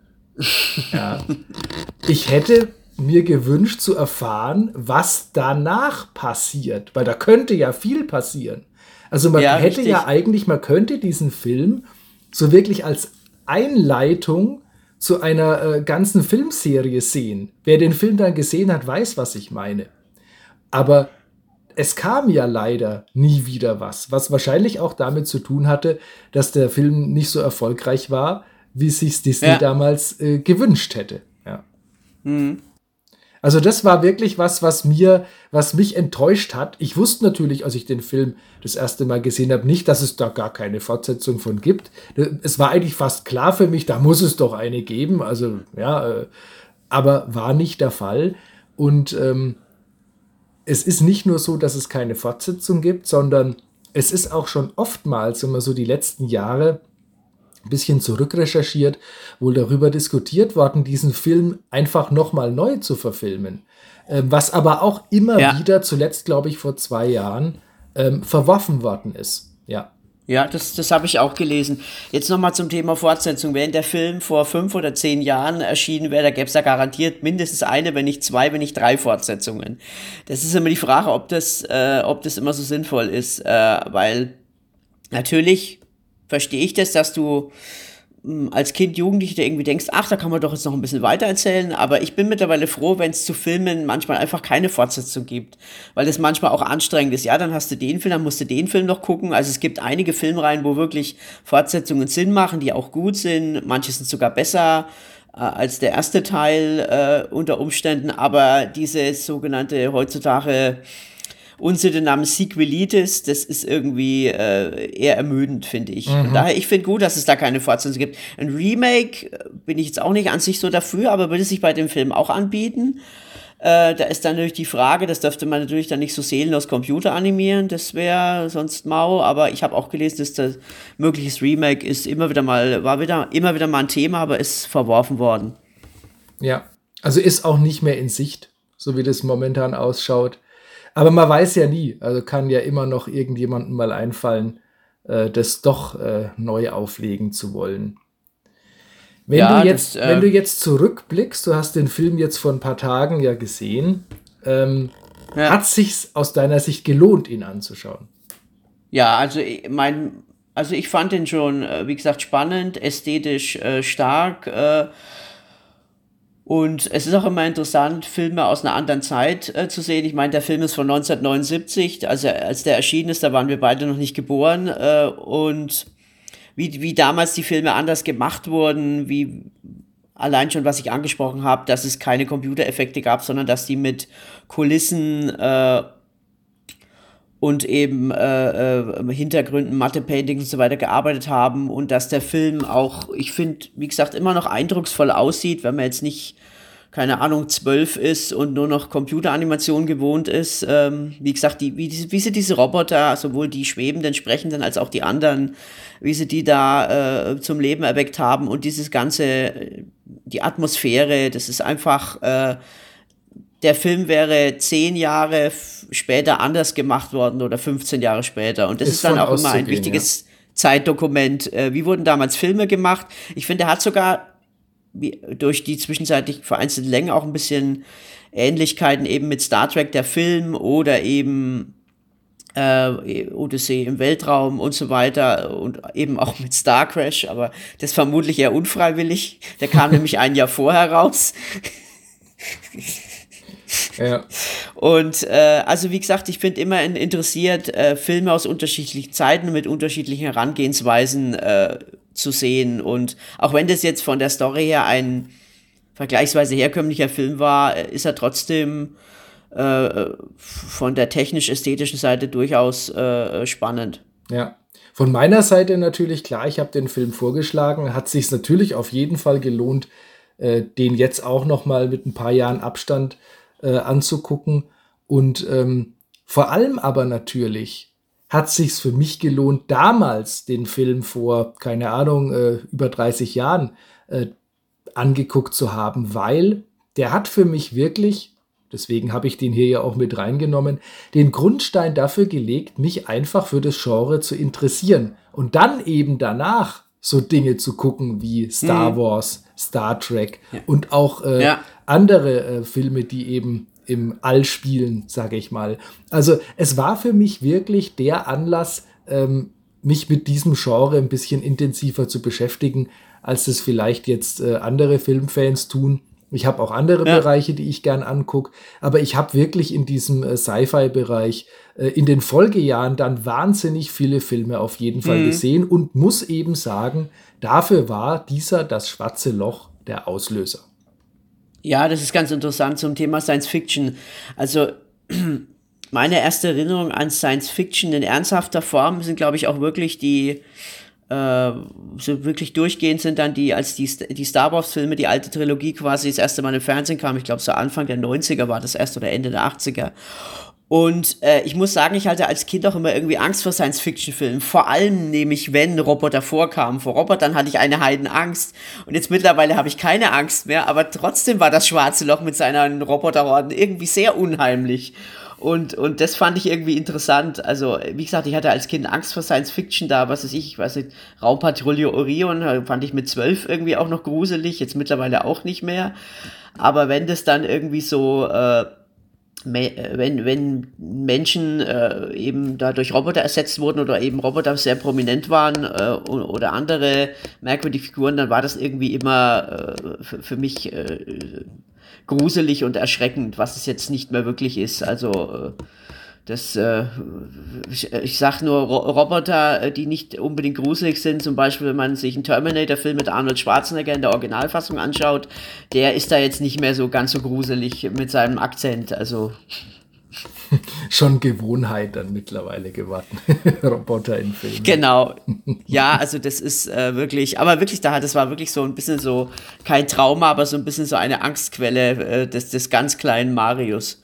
Ja. Ich hätte mir gewünscht zu erfahren, was danach passiert, weil da könnte ja viel passieren. Also man ja, hätte richtig. ja eigentlich, man könnte diesen Film so wirklich als Einleitung zu einer äh, ganzen Filmserie sehen. Wer den Film dann gesehen hat, weiß, was ich meine. Aber es kam ja leider nie wieder was, was wahrscheinlich auch damit zu tun hatte, dass der Film nicht so erfolgreich war, wie sich Disney ja. damals äh, gewünscht hätte. Ja. Mhm. Also das war wirklich was, was mir, was mich enttäuscht hat. Ich wusste natürlich, als ich den Film das erste Mal gesehen habe, nicht, dass es da gar keine Fortsetzung von gibt. Es war eigentlich fast klar für mich, da muss es doch eine geben. Also ja, äh, aber war nicht der Fall. Und ähm, es ist nicht nur so, dass es keine Fortsetzung gibt, sondern es ist auch schon oftmals, wenn man so die letzten Jahre ein bisschen zurückrecherchiert, wohl darüber diskutiert worden, diesen Film einfach nochmal neu zu verfilmen. Ähm, was aber auch immer ja. wieder, zuletzt glaube ich vor zwei Jahren, ähm, verworfen worden ist. Ja. Ja, das, das habe ich auch gelesen. Jetzt nochmal zum Thema Fortsetzung. Wenn der Film vor fünf oder zehn Jahren erschienen wäre, da gäbe es ja garantiert mindestens eine, wenn nicht zwei, wenn nicht drei Fortsetzungen. Das ist immer die Frage, ob das, äh, ob das immer so sinnvoll ist, äh, weil natürlich verstehe ich das, dass du mh, als Kind, Jugendlicher irgendwie denkst, ach, da kann man doch jetzt noch ein bisschen weiter erzählen, aber ich bin mittlerweile froh, wenn es zu Filmen manchmal einfach keine Fortsetzung gibt, weil das manchmal auch anstrengend ist. Ja, dann hast du den Film, dann musst du den Film noch gucken. Also es gibt einige Filmreihen, wo wirklich Fortsetzungen Sinn machen, die auch gut sind. Manche sind sogar besser äh, als der erste Teil äh, unter Umständen, aber diese sogenannte heutzutage Unsitte namens Sequelitis, das ist irgendwie äh, eher ermüdend, finde ich. Mhm. Daher, ich finde gut, dass es da keine Fortsetzung gibt. Ein Remake bin ich jetzt auch nicht an sich so dafür, aber würde sich bei dem Film auch anbieten. Äh, da ist dann natürlich die Frage, das dürfte man natürlich dann nicht so seelenlos Computer animieren, das wäre sonst mau, aber ich habe auch gelesen, dass das mögliches Remake ist immer wieder mal, war wieder, immer wieder mal ein Thema, aber ist verworfen worden. Ja, also ist auch nicht mehr in Sicht, so wie das momentan ausschaut. Aber man weiß ja nie, also kann ja immer noch irgendjemandem mal einfallen, äh, das doch äh, neu auflegen zu wollen. Wenn, ja, du jetzt, das, äh, wenn du jetzt zurückblickst, du hast den Film jetzt vor ein paar Tagen ja gesehen, ähm, ja. hat es sich aus deiner Sicht gelohnt, ihn anzuschauen? Ja, also mein, also ich fand den schon, wie gesagt, spannend, ästhetisch äh, stark, äh, und es ist auch immer interessant, Filme aus einer anderen Zeit äh, zu sehen. Ich meine, der Film ist von neunzehnhundertneunundsiebzig, also als der erschienen ist, da waren wir beide noch nicht geboren. Äh, und wie, wie damals die Filme anders gemacht wurden, wie allein schon, was ich angesprochen habe, dass es keine Computereffekte gab, sondern dass die mit Kulissen äh, und eben äh, äh, Hintergründen, Matte-Paintings und so weiter gearbeitet haben und dass der Film auch, ich finde, wie gesagt, immer noch eindrucksvoll aussieht, wenn man jetzt nicht, keine Ahnung, zwölf ist und nur noch Computeranimation gewohnt ist. Ähm, wie gesagt, die, wie, wie sie diese Roboter, sowohl die schwebenden, sprechenden als auch die anderen, wie sie die da äh, zum Leben erweckt haben und dieses ganze, die Atmosphäre, das ist einfach... Äh, Der Film wäre zehn Jahre f- später anders gemacht worden oder fünfzehn Jahre später. Und das ist, ist dann auch immer ein wichtiges ja. Zeitdokument. Äh, wie wurden damals Filme gemacht? Ich finde, er hat sogar wie, durch die zwischenzeitlich vereinzelte Länge auch ein bisschen Ähnlichkeiten eben mit Star Trek, der Film, oder eben äh, Odyssee im Weltraum und so weiter und eben auch mit Star Crash, aber das vermutlich eher unfreiwillig. Der kam nämlich ein Jahr vorher raus. Ja. Und äh, also wie gesagt, ich finde immer interessiert, äh, Filme aus unterschiedlichen Zeiten mit unterschiedlichen Herangehensweisen äh, zu sehen. Und auch wenn das jetzt von der Story her ein vergleichsweise herkömmlicher Film war, ist er trotzdem äh, von der technisch-ästhetischen Seite durchaus äh, spannend. Ja. Von meiner Seite natürlich klar, ich habe den Film vorgeschlagen, hat sich natürlich auf jeden Fall gelohnt, äh, den jetzt auch noch mal mit ein paar Jahren Abstand äh, anzugucken. Und ähm, vor allem aber natürlich hat sich's für mich gelohnt, damals den Film vor, keine Ahnung, äh, über dreißig Jahren äh, angeguckt zu haben, weil der hat für mich wirklich, deswegen habe ich den hier ja auch mit reingenommen, den Grundstein dafür gelegt, mich einfach für das Genre zu interessieren und dann eben danach so Dinge zu gucken wie Star Wars, Star Trek Ja. und auch äh, Ja. andere äh, Filme, die eben im All spielen, sage ich mal. Also es war für mich wirklich der Anlass, ähm, mich mit diesem Genre ein bisschen intensiver zu beschäftigen, als es vielleicht jetzt äh, andere Filmfans tun. Ich habe auch andere Ja. Bereiche, die ich gern angucke, aber ich habe wirklich in diesem äh, Sci-Fi-Bereich äh, in den Folgejahren dann wahnsinnig viele Filme auf jeden Fall Mhm. gesehen und muss eben sagen, dafür war dieser Das Schwarze Loch der Auslöser. Ja, das ist ganz interessant zum Thema Science Fiction. Also meine erste Erinnerung an Science Fiction in ernsthafter Form sind, glaube ich, auch wirklich die, äh, so wirklich durchgehend sind dann die, als die, die Star Wars Filme, die alte Trilogie quasi das erste Mal im Fernsehen kam. Ich glaube, so Anfang der neunziger war das erst oder Ende der achtziger. Und äh, ich muss sagen, ich hatte als Kind auch immer irgendwie Angst vor Science-Fiction-Filmen. Vor allem nämlich, wenn Roboter vorkamen. Vor Robotern hatte ich eine Heidenangst. Und jetzt mittlerweile habe ich keine Angst mehr. Aber trotzdem war das Schwarze Loch mit seinen Roboterhorden irgendwie sehr unheimlich. Und, und das fand ich irgendwie interessant. Also, wie gesagt, ich hatte als Kind Angst vor Science-Fiction da. Was weiß ich, ich weiß nicht, Raumpatrouille Orion fand ich mit zwölf irgendwie auch noch gruselig. Jetzt mittlerweile auch nicht mehr. Aber wenn das dann irgendwie so... Äh, wenn, wenn Menschen äh, eben da durch Roboter ersetzt wurden oder eben Roboter sehr prominent waren äh, oder andere merkwürdige Figuren, dann war das irgendwie immer äh, für, für mich äh, gruselig und erschreckend, was es jetzt nicht mehr wirklich ist. Also äh, das, äh, ich, ich sag nur Ro- Roboter, die nicht unbedingt gruselig sind, zum Beispiel, wenn man sich einen Terminator-Film mit Arnold Schwarzenegger in der Originalfassung anschaut, der ist da jetzt nicht mehr so ganz so gruselig mit seinem Akzent, also. Schon Gewohnheit dann mittlerweile geworden. Roboter in Filmen. Genau. Ja, also das ist äh, wirklich, aber wirklich, da, das war wirklich so ein bisschen so, kein Trauma, aber so ein bisschen so eine Angstquelle äh, des, des ganz kleinen Marius.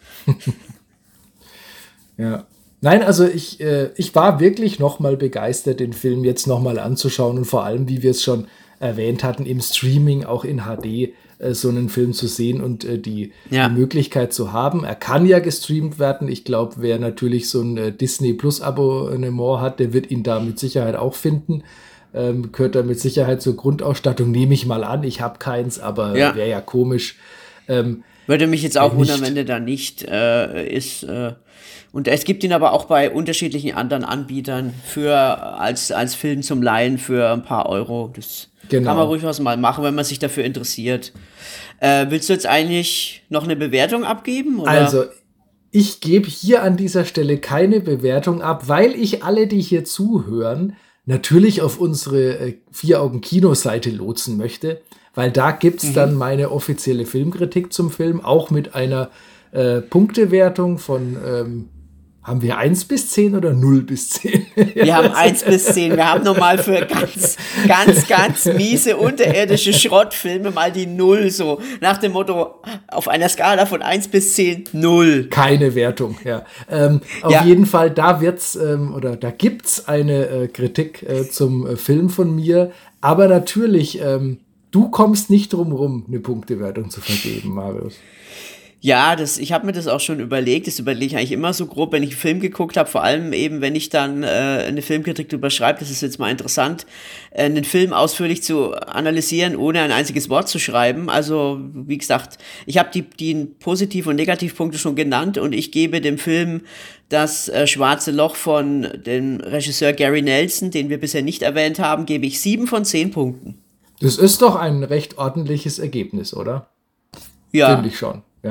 Ja. Nein, also ich, äh, ich war wirklich nochmal begeistert, den Film jetzt nochmal anzuschauen und vor allem, wie wir es schon erwähnt hatten, im Streaming auch in H D äh, so einen Film zu sehen und äh, die, Ja. die Möglichkeit zu haben. Er kann ja gestreamt werden. Ich glaube, wer natürlich so ein äh, Disney Plus Abonnement hat, der wird ihn da mit Sicherheit auch finden. Ähm, gehört da mit Sicherheit zur Grundausstattung, nehme ich mal an. Ich habe keins, aber Ja. wäre ja komisch. Ähm, Würde mich jetzt auch Wenn wundern, nicht. wenn der da nicht äh, ist. Äh, und es gibt ihn aber auch bei unterschiedlichen anderen Anbietern für als, als Film zum Leihen für ein paar Euro. Das Genau. kann man ruhig was mal machen, wenn man sich dafür interessiert. Äh, willst du jetzt eigentlich noch eine Bewertung abgeben? Oder? Also, ich gebe hier an dieser Stelle keine Bewertung ab, weil ich alle, die hier zuhören, natürlich auf unsere äh, Vier-Augen-Kino-Seite lotsen möchte, weil da gibt's Mhm. dann meine offizielle Filmkritik zum Film, auch mit einer äh, Punktewertung von, ähm, haben wir eins bis zehn oder null bis zehn? Wir haben eins bis zehn. Wir haben nochmal für ganz, ganz, ganz miese, unterirdische Schrottfilme mal die Null so. Nach dem Motto, auf einer Skala von eins bis zehn, Null. Keine Wertung, ja. Ähm, auf Ja. jeden Fall, da wird's, ähm, oder da gibt's eine äh, Kritik äh, zum äh, Film von mir, aber natürlich, ähm, du kommst nicht drum rum, eine Punktewertung zu vergeben, Marius. Ja, das, ich habe mir das auch schon überlegt. Das überlege ich eigentlich immer so grob, wenn ich einen Film geguckt habe. Vor allem eben, wenn ich dann äh, eine Filmkritik drüber schreibe. Das ist jetzt mal interessant, äh, einen Film ausführlich zu analysieren, ohne ein einziges Wort zu schreiben. Also, wie gesagt, ich habe die, die Positiv- und Negativpunkte schon genannt und ich gebe dem Film das äh, Schwarze Loch von dem Regisseur Gary Nelson, den wir bisher nicht erwähnt haben, gebe ich sieben von zehn Punkten. Das ist doch ein recht ordentliches Ergebnis, oder? Ja. Finde ich schon, ja.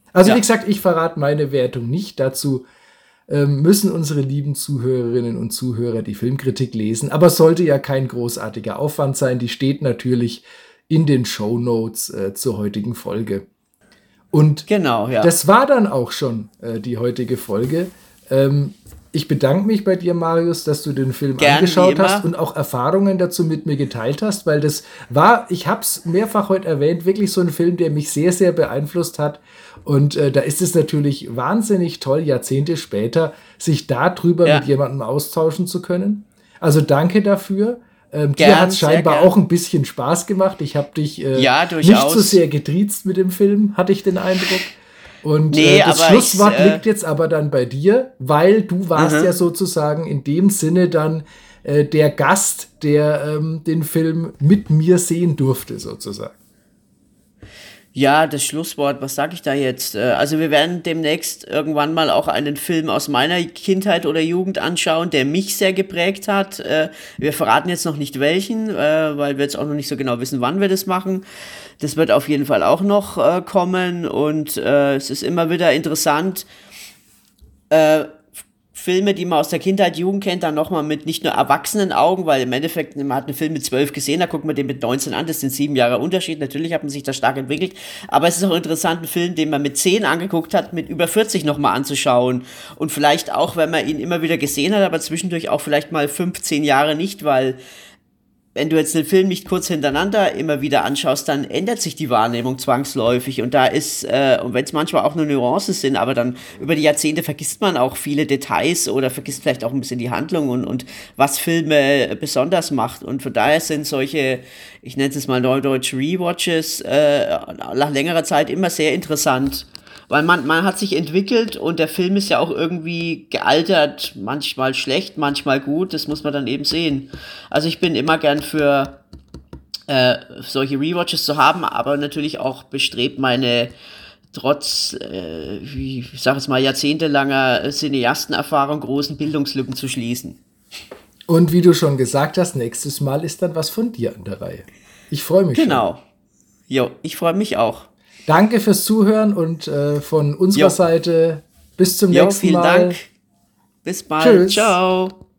Also Ja. wie gesagt, ich verrate meine Wertung nicht. Dazu ähm, müssen unsere lieben Zuhörerinnen und Zuhörer die Filmkritik lesen. Aber sollte ja kein großartiger Aufwand sein. Die steht natürlich in den Shownotes äh, zur heutigen Folge. Und Genau, ja. das war dann auch schon äh, die heutige Folge. Ähm, ich bedanke mich bei dir, Marius, dass du den Film Gern, angeschaut wie immer. hast und auch Erfahrungen dazu mit mir geteilt hast, weil das war, ich habe es mehrfach heute erwähnt, wirklich so ein Film, der mich sehr, sehr beeinflusst hat. Und äh, da ist es natürlich wahnsinnig toll, Jahrzehnte später, sich darüber Ja. mit jemandem austauschen zu können. Also danke dafür. Ähm, dir Gern, hat es sehr scheinbar gern. auch ein bisschen Spaß gemacht. Ich habe dich äh, Ja, nicht durchaus. so sehr getriezt mit dem Film, hatte ich den Eindruck. Und Nee, äh, das aber Schlusswort ich, äh, liegt jetzt aber dann bei dir, weil du warst Mhm. ja sozusagen in dem Sinne dann äh, der Gast, der ähm, den Film mit mir sehen durfte, sozusagen. Ja, das Schlusswort, was sage ich da jetzt? Äh, Also wir werden demnächst irgendwann mal auch einen Film aus meiner Kindheit oder Jugend anschauen, der mich sehr geprägt hat. Äh, Wir verraten jetzt noch nicht welchen, äh, weil wir jetzt auch noch nicht so genau wissen, wann wir das machen. Das wird auf jeden Fall auch noch äh, kommen und äh, es ist immer wieder interessant, äh, Filme, die man aus der Kindheit, Jugend kennt, dann nochmal mit nicht nur erwachsenen Augen, weil im Endeffekt, man hat einen Film mit zwölf gesehen, da guckt man den mit neunzehn an, das sind sieben Jahre Unterschied, natürlich hat man sich da stark entwickelt, aber es ist auch interessant, einen Film, den man mit zehn angeguckt hat, mit über vierzig nochmal anzuschauen und vielleicht auch, wenn man ihn immer wieder gesehen hat, aber zwischendurch auch vielleicht mal fünfzehn Jahre nicht, weil wenn du jetzt den Film nicht kurz hintereinander immer wieder anschaust, dann ändert sich die Wahrnehmung zwangsläufig und da ist, äh, und wenn es manchmal auch nur Nuancen sind, aber dann über die Jahrzehnte vergisst man auch viele Details oder vergisst vielleicht auch ein bisschen die Handlung und, und was Filme besonders macht und von daher sind solche, ich nenne es mal neudeutsch Rewatches, äh, nach längerer Zeit immer sehr interessant. Weil man, man hat sich entwickelt und der Film ist ja auch irgendwie gealtert, manchmal schlecht, manchmal gut, das muss man dann eben sehen. Also ich bin immer gern für äh, solche Rewatches zu haben, aber natürlich auch bestrebt, meine trotz, äh, wie, ich sag jetzt mal, jahrzehntelanger Cineastenerfahrung großen Bildungslücken zu schließen. Und wie du schon gesagt hast, nächstes Mal ist dann was von dir an der Reihe. Ich freue mich Genau. schon. Jo, ich freue mich auch. Danke fürs Zuhören und äh, von unserer Jo. Seite bis zum Jo, nächsten vielen Mal. Dank. Bis bald. Tschüss. Ciao.